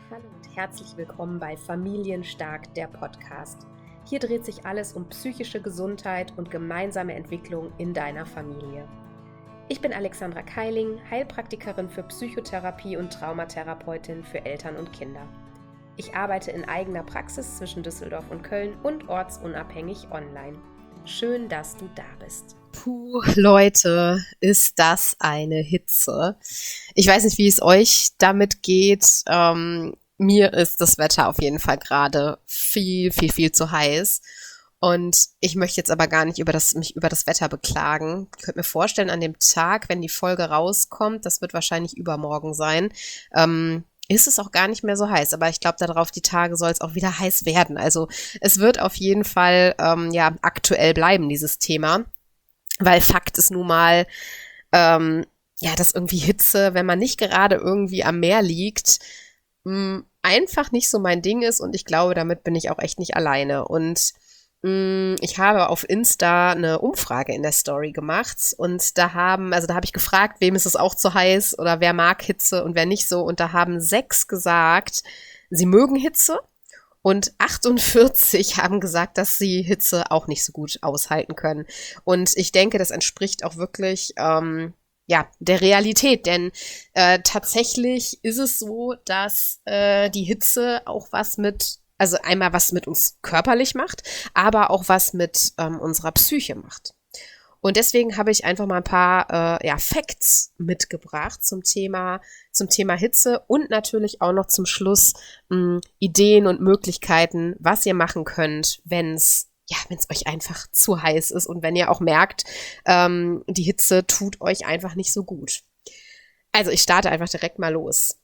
Hallo und herzlich willkommen bei Familienstark, der Podcast. Hier dreht sich alles um psychische Gesundheit und gemeinsame Entwicklung in deiner Familie. Ich bin Alexandra Keiling, Heilpraktikerin für Psychotherapie und Traumatherapeutin für Eltern und Kinder. Ich arbeite in eigener Praxis zwischen Düsseldorf und Köln und ortsunabhängig online. Schön, dass du da bist. Puh, Leute, ist das eine Hitze. Ich weiß nicht, wie es euch damit geht. Mir ist das Wetter auf jeden Fall gerade viel zu heiß. Und ich möchte jetzt aber gar nicht mich über das Wetter beklagen. Ich könnte mir vorstellen, an dem Tag, wenn die Folge rauskommt, das wird wahrscheinlich übermorgen sein, ist es auch gar nicht mehr so heiß. Aber ich glaube, darauf die Tage soll es auch wieder heiß werden. Also es wird auf jeden Fall aktuell bleiben, dieses Thema. Weil Fakt ist nun mal, dass irgendwie Hitze, wenn man nicht gerade irgendwie am Meer liegt, einfach nicht so mein Ding ist. Und ich glaube, damit bin ich auch echt nicht alleine. Und ich habe auf Insta eine Umfrage in der Story gemacht. Und da habe ich gefragt, wem ist es auch zu heiß oder wer mag Hitze und wer nicht so. Und da haben 6 gesagt, sie mögen Hitze. Und 48 haben gesagt, dass sie Hitze auch nicht so gut aushalten können. Und ich denke, das entspricht auch wirklich der Realität. Denn tatsächlich ist es so, dass die Hitze auch einmal was mit uns körperlich macht, aber auch was mit unserer Psyche macht. Und deswegen habe ich einfach mal ein paar Facts mitgebracht zum Thema Hitze und natürlich auch noch zum Schluss Ideen und Möglichkeiten, was ihr machen könnt, wenn es euch einfach zu heiß ist und wenn ihr auch merkt, die Hitze tut euch einfach nicht so gut. Also ich starte einfach direkt mal los.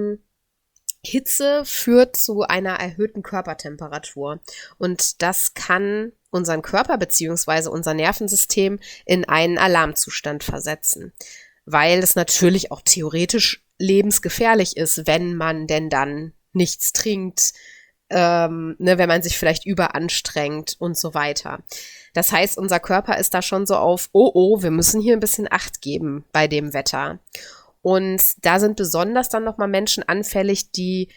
Hitze führt zu einer erhöhten Körpertemperatur und das kann unseren Körper bzw. unser Nervensystem in einen Alarmzustand versetzen, weil es natürlich auch theoretisch lebensgefährlich ist, wenn man denn dann nichts trinkt, wenn man sich vielleicht überanstrengt und so weiter. Das heißt, unser Körper ist da schon so auf, wir müssen hier ein bisschen Acht geben bei dem Wetter. Und da sind besonders dann nochmal Menschen anfällig, die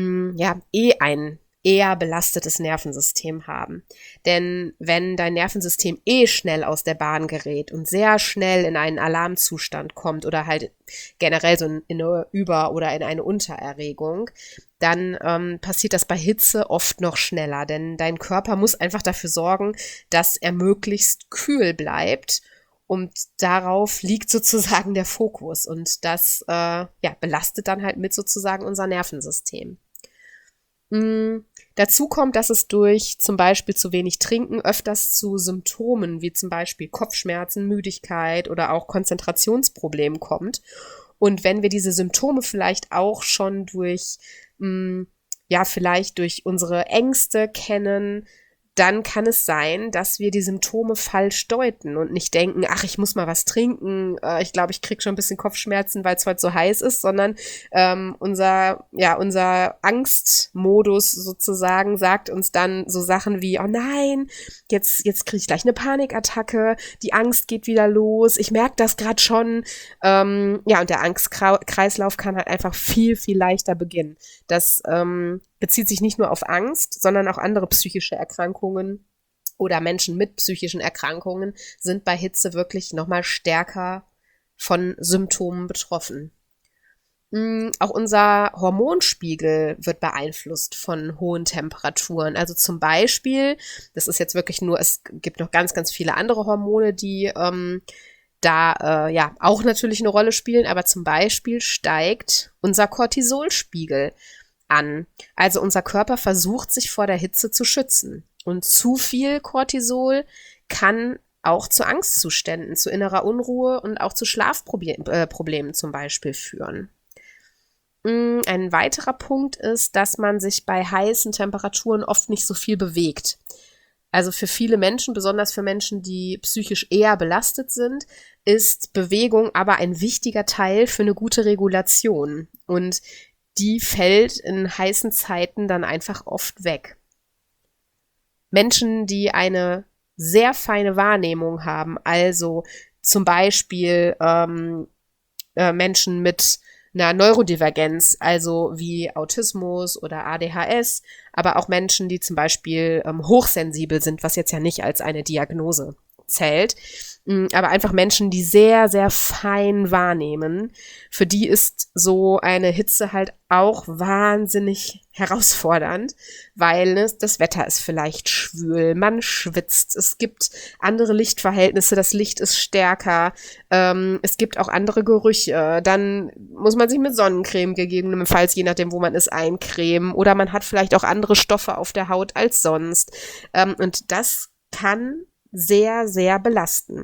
ein eher belastetes Nervensystem haben. Denn wenn dein Nervensystem schnell aus der Bahn gerät und sehr schnell in einen Alarmzustand kommt oder halt generell so in eine Über- oder in eine Untererregung, dann passiert das bei Hitze oft noch schneller. Denn dein Körper muss einfach dafür sorgen, dass er möglichst kühl bleibt. Und darauf liegt sozusagen der Fokus. Und das belastet dann halt mit sozusagen unser Nervensystem. Dazu kommt, dass es durch zum Beispiel zu wenig Trinken öfters zu Symptomen wie zum Beispiel Kopfschmerzen, Müdigkeit oder auch Konzentrationsproblemen kommt. Und wenn wir diese Symptome vielleicht auch schon vielleicht durch unsere Ängste kennen, dann kann es sein, dass wir die Symptome falsch deuten und nicht denken, ach, ich muss mal was trinken, ich glaube, ich kriege schon ein bisschen Kopfschmerzen, weil es heute so heiß ist, sondern unser Angstmodus sozusagen sagt uns dann so Sachen wie, oh nein, jetzt kriege ich gleich eine Panikattacke, die Angst geht wieder los, ich merke das gerade schon. Und der Angstkreislauf kann halt einfach viel leichter beginnen. Das bezieht sich nicht nur auf Angst, sondern auch andere psychische Erkrankungen oder Menschen mit psychischen Erkrankungen sind bei Hitze wirklich nochmal stärker von Symptomen betroffen. Auch unser Hormonspiegel wird beeinflusst von hohen Temperaturen. Also zum Beispiel, das ist jetzt wirklich es gibt noch ganz viele andere Hormone, die auch natürlich eine Rolle spielen, aber zum Beispiel steigt unser Cortisolspiegel an. Also unser Körper versucht, sich vor der Hitze zu schützen. Und zu viel Cortisol kann auch zu Angstzuständen, zu innerer Unruhe und auch zu Schlafproblemen zum Beispiel führen. Ein weiterer Punkt ist, dass man sich bei heißen Temperaturen oft nicht so viel bewegt. Also für viele Menschen, besonders für Menschen, die psychisch eher belastet sind, ist Bewegung aber ein wichtiger Teil für eine gute Regulation. Und die fällt in heißen Zeiten dann einfach oft weg. Menschen, die eine sehr feine Wahrnehmung haben, also zum Beispiel Menschen mit einer Neurodivergenz, also wie Autismus oder ADHS, aber auch Menschen, die zum Beispiel hochsensibel sind, was jetzt ja nicht als eine Diagnose zählt, aber einfach Menschen, die sehr, sehr fein wahrnehmen, für die ist so eine Hitze halt auch wahnsinnig herausfordernd, weil das Wetter ist vielleicht schwül, man schwitzt, es gibt andere Lichtverhältnisse, das Licht ist stärker, es gibt auch andere Gerüche, dann muss man sich mit Sonnencreme gegebenenfalls, je nachdem, wo man ist, eincremen oder man hat vielleicht auch andere Stoffe auf der Haut als sonst, und das kann sehr, sehr belasten.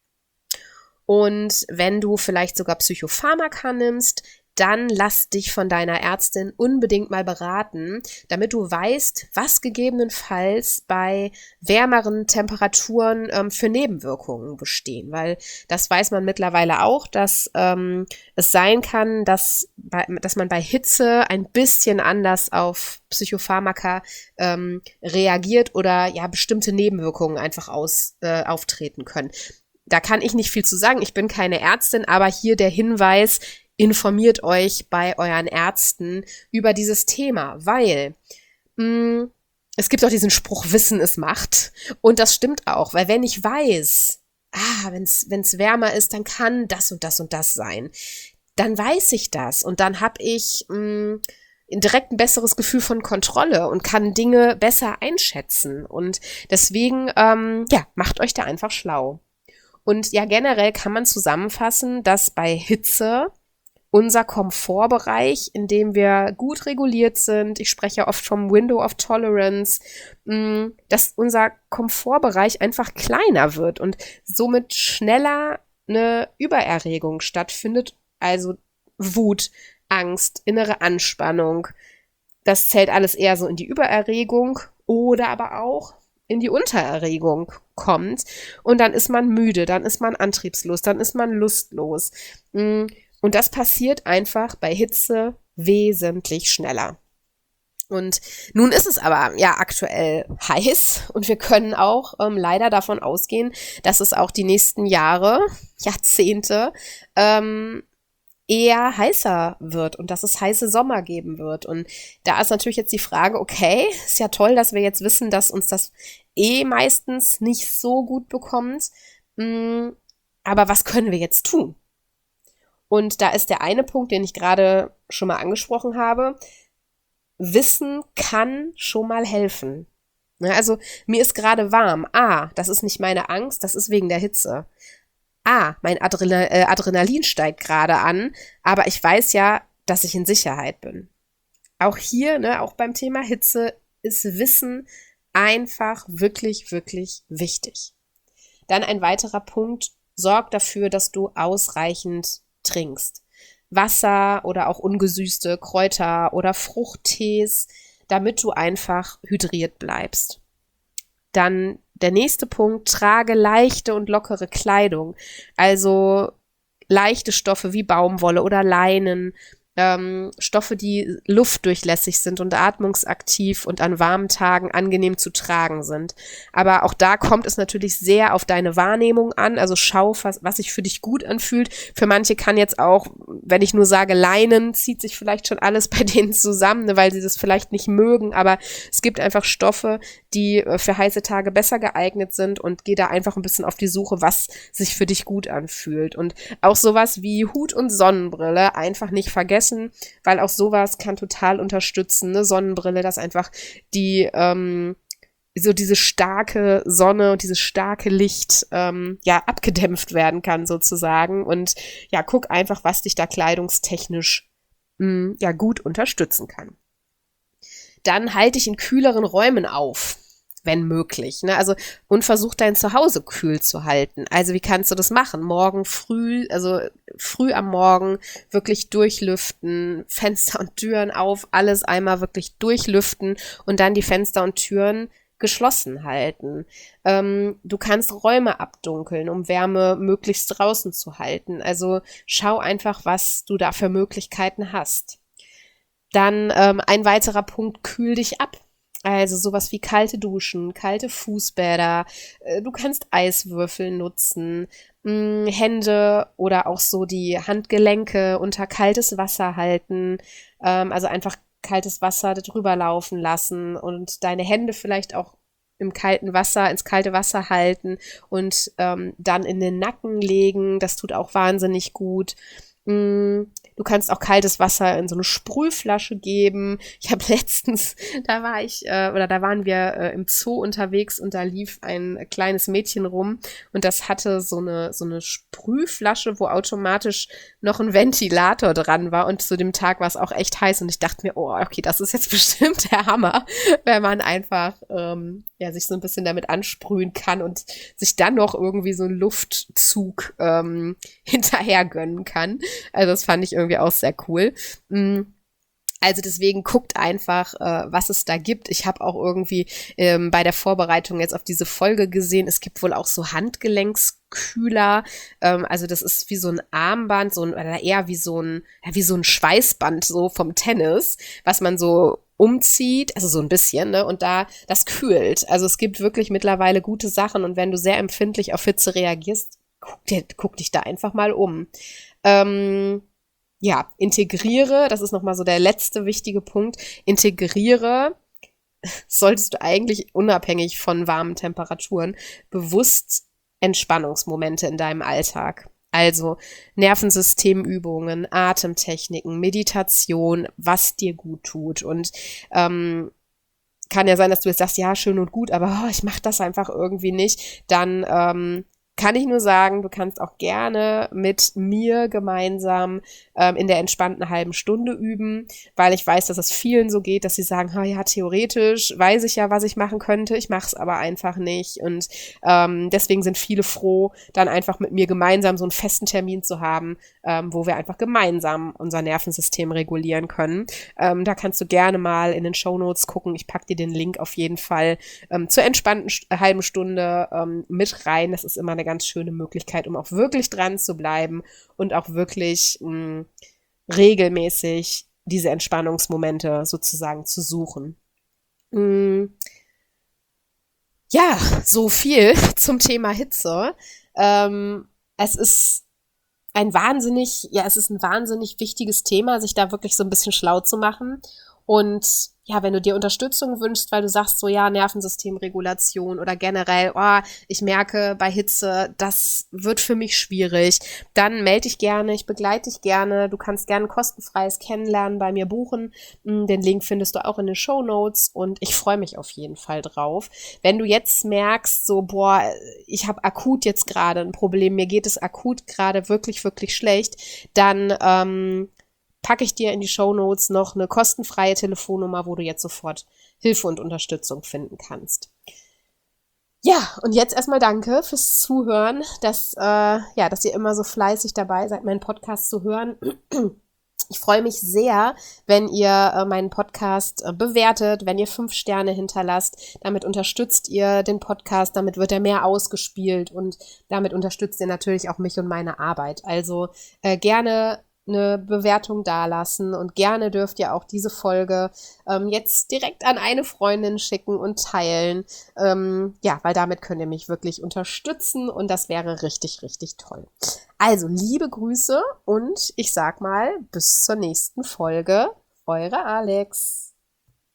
Und wenn du vielleicht sogar Psychopharmaka nimmst, dann lass dich von deiner Ärztin unbedingt mal beraten, damit du weißt, was gegebenenfalls bei wärmeren Temperaturen für Nebenwirkungen bestehen. Weil das weiß man mittlerweile auch, dass es sein kann, dass man bei Hitze ein bisschen anders auf Psychopharmaka reagiert oder ja bestimmte Nebenwirkungen einfach auftreten können. Da kann ich nicht viel zu sagen, ich bin keine Ärztin, aber hier der Hinweis, informiert euch bei euren Ärzten über dieses Thema, weil es gibt auch diesen Spruch, Wissen ist Macht. Und das stimmt auch, weil wenn ich weiß, wenn's wärmer ist, dann kann das und das und das sein, dann weiß ich das und dann habe ich direkt ein besseres Gefühl von Kontrolle und kann Dinge besser einschätzen. Und deswegen, macht euch da einfach schlau. Und ja, generell kann man zusammenfassen, dass bei Hitze unser Komfortbereich, in dem wir gut reguliert sind, ich spreche oft vom Window of Tolerance, dass unser Komfortbereich einfach kleiner wird und somit schneller eine Übererregung stattfindet, also Wut, Angst, innere Anspannung. Das zählt alles eher so in die Übererregung oder aber auch in die Untererregung kommt und dann ist man müde, dann ist man antriebslos, dann ist man lustlos. Und das passiert einfach bei Hitze wesentlich schneller. Und nun ist es aber ja aktuell heiß und wir können auch leider davon ausgehen, dass es auch die nächsten Jahre, Jahrzehnte eher heißer wird und dass es heiße Sommer geben wird. Und da ist natürlich jetzt die Frage, okay, ist ja toll, dass wir jetzt wissen, dass uns das meistens nicht so gut bekommt, aber was können wir jetzt tun? Und da ist der eine Punkt, den ich gerade schon mal angesprochen habe. Wissen kann schon mal helfen. Also mir ist gerade warm. Das ist nicht meine Angst, das ist wegen der Hitze. Mein Adrenalin steigt gerade an, aber ich weiß ja, dass ich in Sicherheit bin. Auch hier, auch beim Thema Hitze, ist Wissen einfach wirklich, wirklich wichtig. Dann ein weiterer Punkt, sorg dafür, dass du ausreichend trinkst. Wasser oder auch ungesüßte Kräuter oder Fruchttees, damit du einfach hydriert bleibst. Dann der nächste Punkt, trage leichte und lockere Kleidung, also leichte Stoffe wie Baumwolle oder Leinen, Stoffe, die luftdurchlässig sind und atmungsaktiv und an warmen Tagen angenehm zu tragen sind. Aber auch da kommt es natürlich sehr auf deine Wahrnehmung an, also schau, was sich für dich gut anfühlt. Für manche kann jetzt auch, wenn ich nur sage Leinen, zieht sich vielleicht schon alles bei denen zusammen, weil sie das vielleicht nicht mögen, aber es gibt einfach Stoffe, die für heiße Tage besser geeignet sind und geh da einfach ein bisschen auf die Suche, was sich für dich gut anfühlt. Und auch sowas wie Hut und Sonnenbrille einfach nicht vergessen, weil auch sowas kann total unterstützen, eine Sonnenbrille, dass einfach die so diese starke Sonne und dieses starke Licht abgedämpft werden kann sozusagen und ja, guck einfach, was dich da kleidungstechnisch gut unterstützen kann. Dann halte dich in kühleren Räumen auf, wenn möglich. Also und versuch dein Zuhause kühl zu halten. Also wie kannst du das machen? Morgen früh, also früh am Morgen wirklich durchlüften, Fenster und Türen auf, alles einmal wirklich durchlüften und dann die Fenster und Türen geschlossen halten. Du kannst Räume abdunkeln, um Wärme möglichst draußen zu halten. Also schau einfach, was du da für Möglichkeiten hast. Dann ein weiterer Punkt, kühl dich ab. Also sowas wie kalte Duschen, kalte Fußbäder, du kannst Eiswürfel nutzen, Hände oder auch so die Handgelenke unter kaltes Wasser halten, also einfach kaltes Wasser drüber laufen lassen und deine Hände vielleicht auch im kalten Wasser, ins kalte Wasser halten und dann in den Nacken legen. Das tut auch wahnsinnig gut. Du kannst auch kaltes Wasser in so eine Sprühflasche geben. Ich habe letztens, da waren wir im Zoo unterwegs und da lief ein kleines Mädchen rum und das hatte so eine Sprühflasche, wo automatisch noch ein Ventilator dran war und zu dem Tag war es auch echt heiß und ich dachte mir, oh, okay, das ist jetzt bestimmt der Hammer, wenn man einfach sich so ein bisschen damit ansprühen kann und sich dann noch irgendwie so einen Luftzug hinterher gönnen kann. Also das fand ich irgendwie auch sehr cool. Also deswegen guckt einfach, was es da gibt. Ich habe auch irgendwie bei der Vorbereitung jetzt auf diese Folge gesehen, es gibt wohl auch so Handgelenkskühler. Also das ist wie so ein Armband, oder eher wie so ein Schweißband so vom Tennis, was man so umzieht, also so ein bisschen, ne? Und das kühlt. Also es gibt wirklich mittlerweile gute Sachen und wenn du sehr empfindlich auf Hitze reagierst, guck dich da einfach mal um. Integriere, das ist nochmal so der letzte wichtige Punkt, integriere, solltest du eigentlich unabhängig von warmen Temperaturen, bewusst Entspannungsmomente in deinem Alltag. Also Nervensystemübungen, Atemtechniken, Meditation, was dir gut tut. Und kann ja sein, dass du jetzt sagst, ja, schön und gut, aber ich mache das einfach irgendwie nicht. Dann kann ich nur sagen, du kannst auch gerne mit mir gemeinsam in der entspannten halben Stunde üben, weil ich weiß, dass es vielen so geht, dass sie sagen, ja, theoretisch weiß ich ja, was ich machen könnte, ich mache es aber einfach nicht. Und deswegen sind viele froh, dann einfach mit mir gemeinsam so einen festen Termin zu haben, wo wir einfach gemeinsam unser Nervensystem regulieren können. Da kannst du gerne mal in den Shownotes gucken. Ich packe dir den Link auf jeden Fall zur entspannten halben Stunde mit rein. Das ist immer eine ganz schöne Möglichkeit, um auch wirklich dran zu bleiben und auch wirklich regelmäßig diese Entspannungsmomente sozusagen zu suchen. Ja, so viel zum Thema Hitze. Es ist ein wahnsinnig wichtiges Thema, sich da wirklich so ein bisschen schlau zu machen. Und ja, wenn du dir Unterstützung wünschst, weil du sagst so, ja, Nervensystemregulation oder generell, ich merke bei Hitze, das wird für mich schwierig, dann melde dich gerne, ich begleite dich gerne. Du kannst gerne ein kostenfreies Kennenlernen bei mir buchen. Den Link findest du auch in den Shownotes und ich freue mich auf jeden Fall drauf. Wenn du jetzt merkst, so, ich habe akut jetzt gerade ein Problem, mir geht es akut gerade wirklich, wirklich schlecht, dann packe ich dir in die Shownotes noch eine kostenfreie Telefonnummer, wo du jetzt sofort Hilfe und Unterstützung finden kannst. Ja, und jetzt erstmal danke fürs Zuhören, dass ihr immer so fleißig dabei seid, meinen Podcast zu hören. Ich freue mich sehr, wenn ihr meinen Podcast bewertet, wenn ihr 5 Sterne hinterlasst. Damit unterstützt ihr den Podcast, damit wird er mehr ausgespielt und damit unterstützt ihr natürlich auch mich und meine Arbeit. Also gerne eine Bewertung dalassen und gerne dürft ihr auch diese Folge jetzt direkt an eine Freundin schicken und teilen. Weil damit könnt ihr mich wirklich unterstützen und das wäre richtig, richtig toll. Also liebe Grüße und ich sag mal bis zur nächsten Folge. Eure Alex.